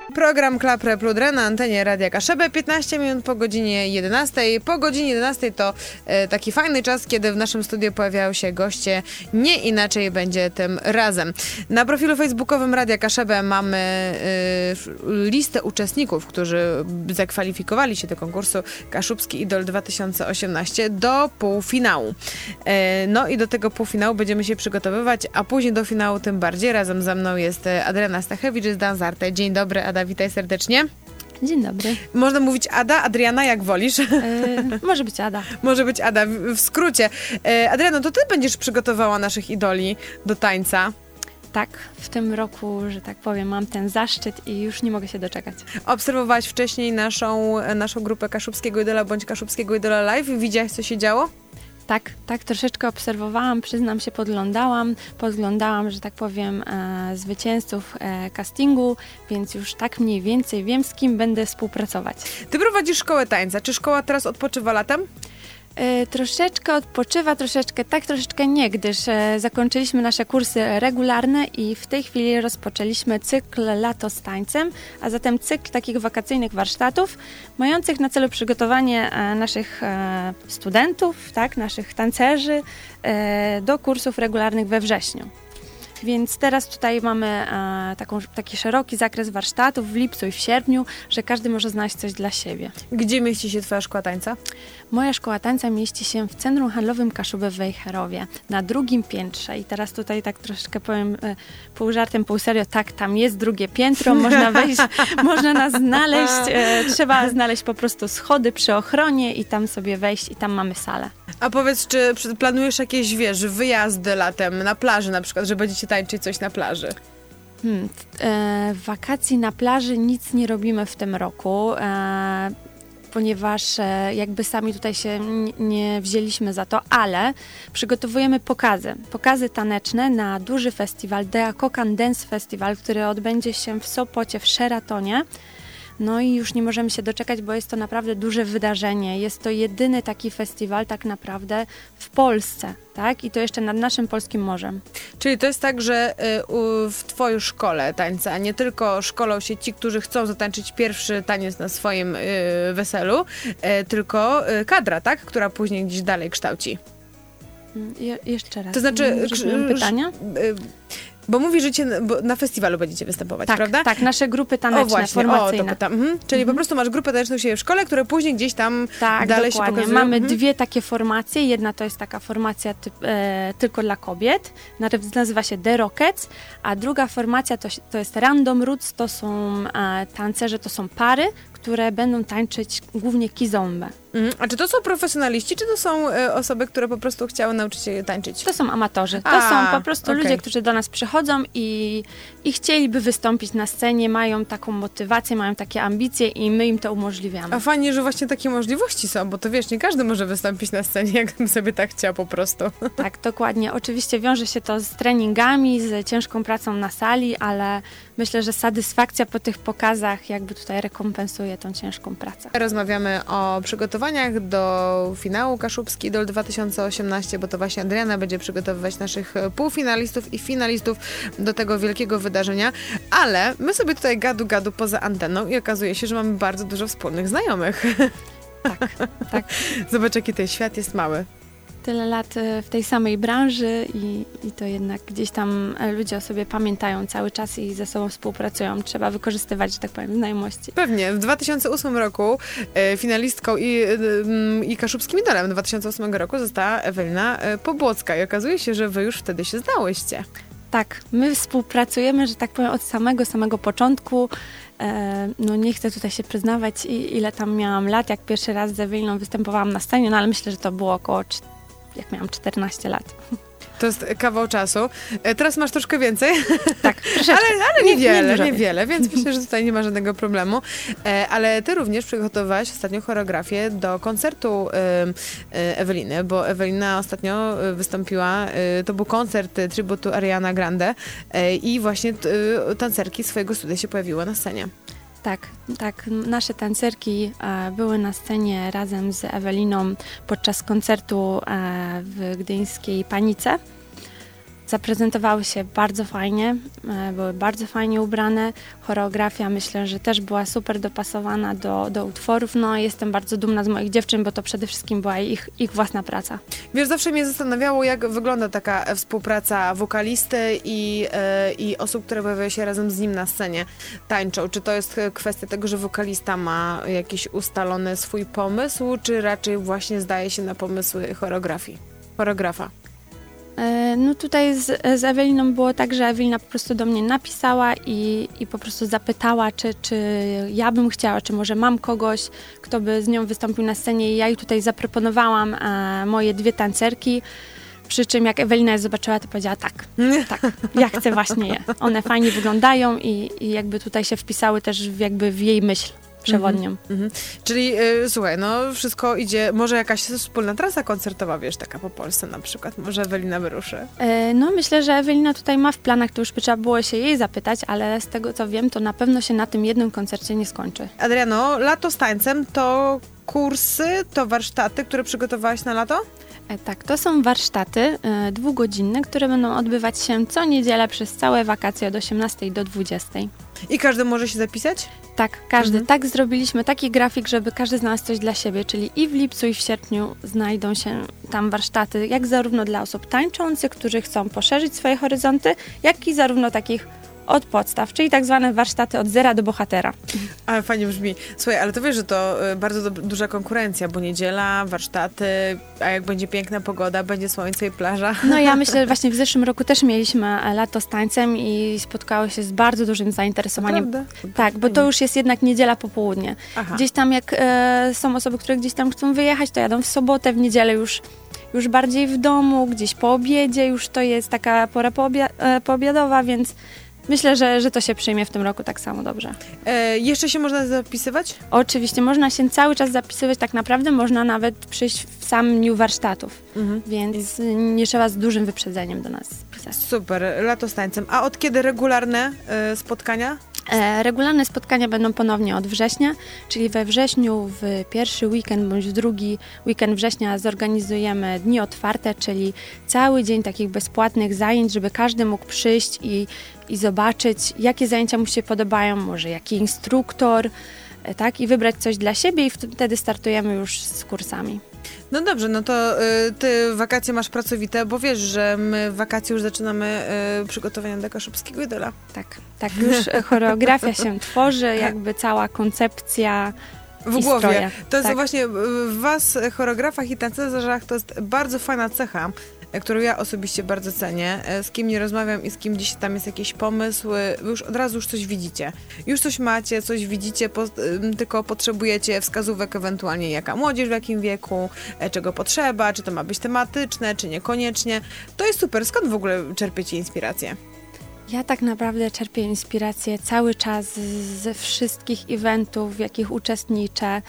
Program Klapre Pludre na antenie Radia Kaszebę, 15 minut po godzinie 11. Po godzinie 11 to taki fajny czas, kiedy w naszym studiu pojawiają się goście. Nie inaczej będzie tym razem. Na profilu facebookowym Radia Kaszebę mamy listę uczestników, którzy zakwalifikowali się do konkursu Kaszubski Idol 2018 do półfinału. No i do tego półfinału będziemy się przygotowywać, a później do finału tym bardziej. Razem ze mną jest Adriana Stachewicz z Danzarte. Dzień dobry, Ada, witaj serdecznie. Dzień dobry. Można mówić Ada, Adriana, jak wolisz? Może być Ada. Może być Ada, w skrócie. Adriano, to ty będziesz przygotowała naszych idoli do tańca. Tak, w tym roku, że tak powiem, mam ten zaszczyt i już nie mogę się doczekać. Obserwowałaś wcześniej naszą grupę Kaszubskiego Idola bądź Kaszubskiego Idola Live i widziałaś, co się działo? Tak, troszeczkę obserwowałam, przyznam się, podglądałam, że tak powiem, zwycięzców castingu, więc już tak mniej więcej wiem, z kim będę współpracować. Ty prowadzisz szkołę tańca. Czy szkoła teraz odpoczywa latem? Troszeczkę odpoczywa, troszeczkę nie, gdyż zakończyliśmy nasze kursy regularne i w tej chwili rozpoczęliśmy cykl Lato z tańcem, a zatem cykl takich wakacyjnych warsztatów mających na celu przygotowanie naszych studentów, tak, naszych tancerzy do kursów regularnych we wrześniu. Więc teraz tutaj mamy taki szeroki zakres warsztatów w lipcu i w sierpniu, że każdy może znaleźć coś dla siebie. Gdzie mieści się twoja szkoła tańca? Moja szkoła tańca mieści się w Centrum Handlowym Kaszubę w Wejherowie, na drugim piętrze. I teraz tutaj tak troszeczkę powiem pół żartem, pół serio, tak, tam jest drugie piętro, można wejść, można nas znaleźć. Trzeba znaleźć po prostu schody przy ochronie i tam sobie wejść i tam mamy salę. A powiedz, czy planujesz jakieś, wyjazdy latem na plaży na przykład, że będziecie tańczyć coś na plaży? Wakacji na plaży nic nie robimy w tym roku, ponieważ jakby sami tutaj się nie wzięliśmy za to, ale przygotowujemy pokazy taneczne na duży festiwal, Dea Kokan Dance Festival, który odbędzie się w Sopocie, w Sheratonie. No i już nie możemy się doczekać, bo jest to naprawdę duże wydarzenie. Jest to jedyny taki festiwal tak naprawdę w Polsce, tak? I to jeszcze nad naszym polskim morzem. Czyli to jest tak, że w twojej szkole tańca nie tylko szkolą się ci, którzy chcą zatańczyć pierwszy taniec na swoim weselu, tylko kadra, tak? Która później gdzieś dalej kształci. Jeszcze raz. To znaczy... pytania? Bo mówi, że na festiwalu będziecie występować, tak, prawda? Tak, nasze grupy taneczne, formacyjne. To pytam. Czyli po prostu masz grupę taneczną u siebie w szkole, które później gdzieś tam dalej dokładnie. się pokazują. Mamy dwie takie formacje. Jedna to jest taka formacja tylko dla kobiet. Nazywa się The Rockets, a druga formacja to jest Random Roots. To są tancerze, to są pary, które będą tańczyć głównie kizombę. A czy to są profesjonaliści, czy to są osoby, które po prostu chciały nauczyć się tańczyć? To są amatorzy. To są po prostu ludzie, którzy do nas przychodzą i chcieliby wystąpić na scenie, mają taką motywację, mają takie ambicje i my im to umożliwiamy. A fajnie, że właśnie takie możliwości są, bo to wiesz, nie każdy może wystąpić na scenie, jakbym sobie tak chciał po prostu. Tak, dokładnie. Oczywiście wiąże się to z treningami, z ciężką pracą na sali, ale myślę, że satysfakcja po tych pokazach jakby tutaj rekompensuje tą ciężką pracę. Rozmawiamy o przygotowaniach do finału Kaszubski Idol 2018, bo to właśnie Adriana będzie przygotowywać naszych półfinalistów i finalistów do tego wielkiego wydarzenia, ale my sobie tutaj gadu poza anteną i okazuje się, że mamy bardzo dużo wspólnych znajomych. Tak. Zobacz, jaki ten świat jest mały. Tyle lat w tej samej branży i to jednak gdzieś tam ludzie o sobie pamiętają cały czas i ze sobą współpracują. Trzeba wykorzystywać, że tak powiem, znajomości. Pewnie. W 2008 roku finalistką i Kaszubskim Idolem 2008 roku została Ewelina Pobłocka i okazuje się, że wy już wtedy się znałyście. Tak, my współpracujemy, że tak powiem, od samego początku. No nie chcę tutaj się przyznawać, ile tam miałam lat, jak pierwszy raz z Eweliną występowałam na scenie, no ale myślę, że to było około, jak miałam 14 lat. To jest kawał czasu. Teraz masz troszkę więcej. Tak, troszeczkę. ale niewiele, więc myślę, że tutaj nie ma żadnego problemu. Ale ty również przygotowałaś ostatnio choreografię do koncertu Eweliny, bo Ewelina ostatnio wystąpiła, to był koncert tributu Ariana Grande i właśnie tancerki swojego studia się pojawiły na scenie. Tak. Nasze tancerki były na scenie razem z Eweliną podczas koncertu w gdyńskiej Panice. zaprezentowały się bardzo fajnie, były bardzo fajnie ubrane. Choreografia myślę, że też była super dopasowana do utworów. No jestem bardzo dumna z moich dziewczyn, bo to przede wszystkim była ich własna praca. Wiesz, zawsze mnie zastanawiało, jak wygląda taka współpraca wokalisty i osób, które pojawiają się razem z nim na scenie, tańczą. Czy to jest kwestia tego, że wokalista ma jakiś ustalony swój pomysł, czy raczej właśnie zdaje się na pomysły choreografa? No tutaj z Eweliną było tak, że Ewelina po prostu do mnie napisała i po prostu zapytała, czy ja bym chciała, czy może mam kogoś, kto by z nią wystąpił na scenie i ja jej tutaj zaproponowałam moje 2 tancerki, przy czym jak Ewelina je zobaczyła, to powiedziała tak, ja chcę właśnie je. One fajnie wyglądają i jakby tutaj się wpisały też w jej myśl przewodnią. Czyli słuchaj, no wszystko idzie, może jakaś wspólna trasa koncertowa, wiesz, taka po Polsce na przykład, może Ewelina wyruszy? No myślę, że Ewelina tutaj ma w planach, to już by trzeba było się jej zapytać, ale z tego co wiem, to na pewno się na tym jednym koncercie nie skończy. Adriano, Lato z tańcem to kursy, to warsztaty, które przygotowałaś na lato? Tak, to są warsztaty 2-godzinne, które będą odbywać się co niedzielę przez całe wakacje od 18 do 20. I każdy może się zapisać? Tak, każdy. Tak zrobiliśmy taki grafik, żeby każdy znalazł coś dla siebie, czyli i w lipcu, i w sierpniu znajdą się tam warsztaty, jak zarówno dla osób tańczących, którzy chcą poszerzyć swoje horyzonty, jak i zarówno takich od podstaw, czyli tak zwane warsztaty od zera do bohatera. Ale fajnie brzmi. Słuchaj, ale to wiesz, że to bardzo duża konkurencja, bo niedziela, warsztaty, a jak będzie piękna pogoda, będzie słońce i plaża. No ja myślę, że właśnie w zeszłym roku też mieliśmy lato z tańcem i spotkało się z bardzo dużym zainteresowaniem. Prawda? Tak, bo to już jest jednak niedziela popołudnie. Aha. Gdzieś tam jak są osoby, które gdzieś tam chcą wyjechać, to jadą w sobotę, w niedzielę już bardziej w domu, gdzieś po obiedzie, już to jest taka pora poobiadowa, więc myślę, że to się przyjmie w tym roku tak samo dobrze. Jeszcze się można zapisywać? Oczywiście, można się cały czas zapisywać, tak naprawdę można nawet przyjść w samym dniu warsztatów, więc nie trzeba z dużym wyprzedzeniem do nas pisać. Super, Lato z tańcem. A od kiedy regularne spotkania? Regularne spotkania będą ponownie od września, czyli we wrześniu w pierwszy weekend bądź w drugi weekend września zorganizujemy dni otwarte, czyli cały dzień takich bezpłatnych zajęć, żeby każdy mógł przyjść i zobaczyć, jakie zajęcia mu się podobają, może jaki instruktor, tak, i wybrać coś dla siebie i wtedy startujemy już z kursami. No dobrze, no to ty wakacje masz pracowite, bo wiesz, że my w wakacje już zaczynamy przygotowania do Kaszubskiego Idola. Tak, już choreografia się tworzy, jakby cała koncepcja w głowie. Stroje. To jest właśnie w was, choreografach i tancerzach, to jest bardzo fajna cecha, którą ja osobiście bardzo cenię. Z kim nie rozmawiam i z kim gdzieś tam jest jakiś pomysł, już od razu coś widzicie. Już coś macie, coś widzicie, tylko potrzebujecie wskazówek ewentualnie jaka młodzież, w jakim wieku, czego potrzeba, czy to ma być tematyczne, czy niekoniecznie. To jest super. Skąd w ogóle czerpiecie inspirację? Ja tak naprawdę czerpię inspirację cały czas ze wszystkich eventów, w jakich uczestniczę,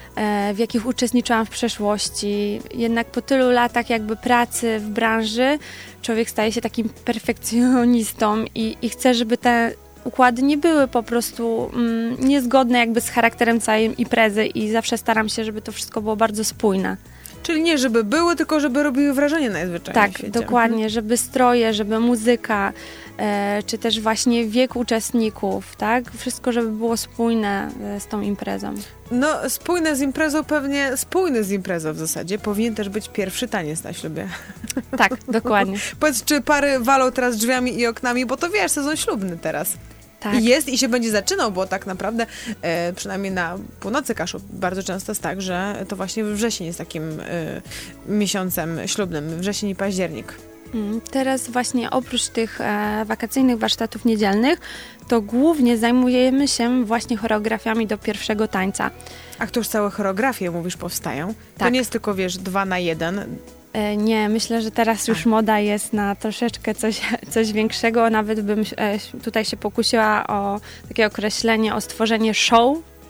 w jakich uczestniczyłam w przeszłości. Jednak po tylu latach jakby pracy w branży człowiek staje się takim perfekcjonistą i chce, żeby te układy nie były po prostu niezgodne jakby z charakterem całej imprezy i zawsze staram się, żeby to wszystko było bardzo spójne. Czyli nie żeby były, tylko żeby robiły wrażenie najzwyczajniej w Tak, świecie. dokładnie, żeby stroje, żeby muzyka, czy też właśnie wiek uczestników, tak? Wszystko, żeby było spójne z tą imprezą. No, spójny z imprezą w zasadzie powinien też być pierwszy taniec na ślubie. Tak, dokładnie. Powiedz, czy pary walą teraz drzwiami i oknami, bo to wiesz, sezon ślubny teraz. Tak. I jest i się będzie zaczynał, bo tak naprawdę przynajmniej na północy Kaszub bardzo często jest tak, że to właśnie wrzesień jest takim miesiącem ślubnym, wrzesień i październik. Teraz właśnie oprócz tych wakacyjnych warsztatów niedzielnych, to głównie zajmujemy się właśnie choreografiami do pierwszego tańca. A to już całe choreografie, mówisz, powstają? Tak. To nie jest tylko, wiesz, 2 na 1. Nie, myślę, że teraz już moda jest na troszeczkę coś większego. Nawet bym tutaj się pokusiła o takie określenie, o stworzenie show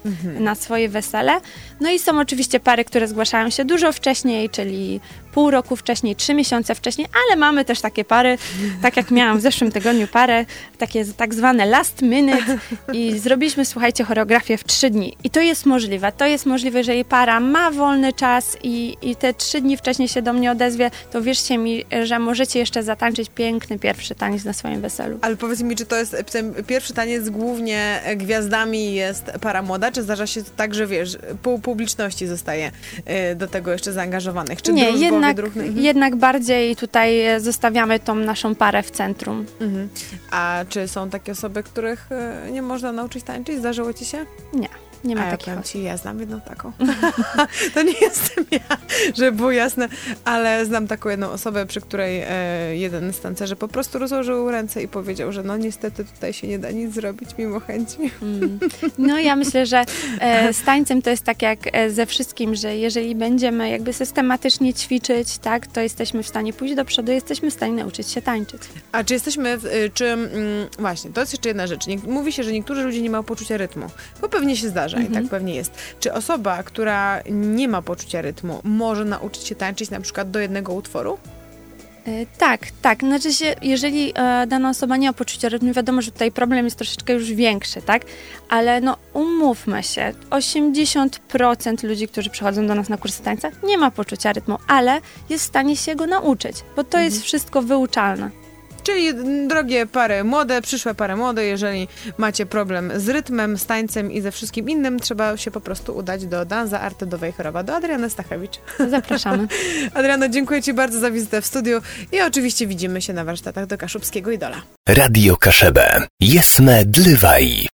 na swoje wesele. No i są oczywiście pary, które zgłaszają się dużo wcześniej, czyli pół roku wcześniej, 3 miesiące wcześniej, ale mamy też takie pary, tak jak miałam w zeszłym tygodniu parę, takie tak zwane last minute i zrobiliśmy, słuchajcie, choreografię w 3 dni. I to jest możliwe. To jest możliwe, jeżeli para ma wolny czas i te 3 dni wcześniej się do mnie odezwie, to wierzcie mi, że możecie jeszcze zatańczyć piękny pierwszy taniec na swoim weselu. Ale powiedz mi, czy to jest ten pierwszy taniec głównie gwiazdami jest para młoda, czy zdarza się to tak, że wiesz, pół publiczności zostaje do tego jeszcze zaangażowanych? Czy nie, jednak bardziej tutaj zostawiamy tą naszą parę w centrum. A czy są takie osoby, których nie można nauczyć tańczyć? Zdarzyło ci się? Nie. Nie ma takiej. Ja znam jedną taką. To nie jestem ja, żeby było jasne, ale znam taką jedną osobę, przy której jeden z tancerzy po prostu rozłożył ręce i powiedział, że no niestety tutaj się nie da nic zrobić mimo chęci. No ja myślę, że z tańcem to jest tak jak ze wszystkim, że jeżeli będziemy jakby systematycznie ćwiczyć, tak, to jesteśmy w stanie pójść do przodu, jesteśmy w stanie nauczyć się tańczyć. A czy jesteśmy, właśnie, to jest jeszcze jedna rzecz. Mówi się, że niektórzy ludzie nie mają poczucia rytmu, bo pewnie się zdarza. I tak pewnie jest. Czy osoba, która nie ma poczucia rytmu, może nauczyć się tańczyć na przykład do jednego utworu? Tak. Znaczy się, jeżeli dana osoba nie ma poczucia rytmu, wiadomo, że tutaj problem jest troszeczkę już większy, tak? Ale no umówmy się, 80% ludzi, którzy przychodzą do nas na kursy tańca, nie ma poczucia rytmu, ale jest w stanie się go nauczyć, bo to jest wszystko wyuczalne. Czyli drogie pary młode, przyszłe pary młode, jeżeli macie problem z rytmem, z tańcem i ze wszystkim innym, trzeba się po prostu udać do Danza Arte do Wejherowa, do Adriany Stachewicz. Zapraszamy. Adriano, dziękuję Ci bardzo za wizytę w studiu i oczywiście widzimy się na warsztatach do Kaszubskiego Idola. Radio Kaszebę. Jesme Dlywaj.